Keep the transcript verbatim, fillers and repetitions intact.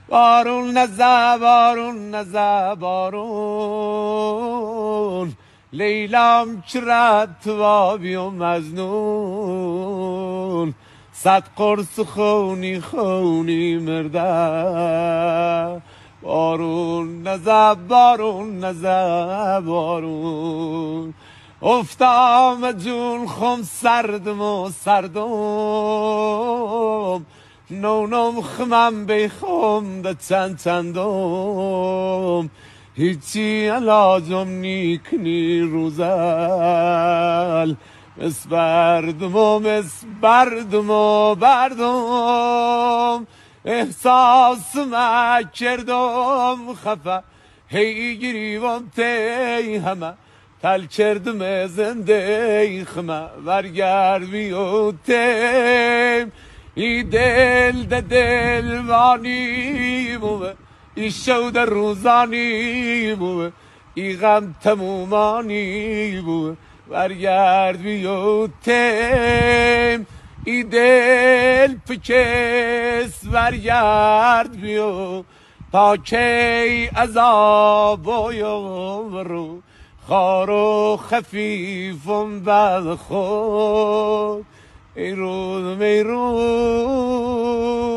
بارون نزه بارون نزه بارون، لیلام چرا توابی و مزنون، صد قرص خونی خونی مرده. بارون نزه بارون نزه بارون، افتام جون خم سردم و سردم، نونم خمم بیخم ده چند چندم، هیچی علاجم نیکنی روزل، مس بردم و مس بردم و بردم، احساس ما کردم خفه، هی گریبم تی همه، تل کردم زنده خمه، برگرد بیوتیم ای دل ده دل وانی بوه، ای شو ده روزانی بوه، ای غم تمومانی بوه، برگرد بیوتیم ای دل پکس، برگرد بیو تا کی عذاب و رو، خار و خفیفم بعد خود، ای روز ای روز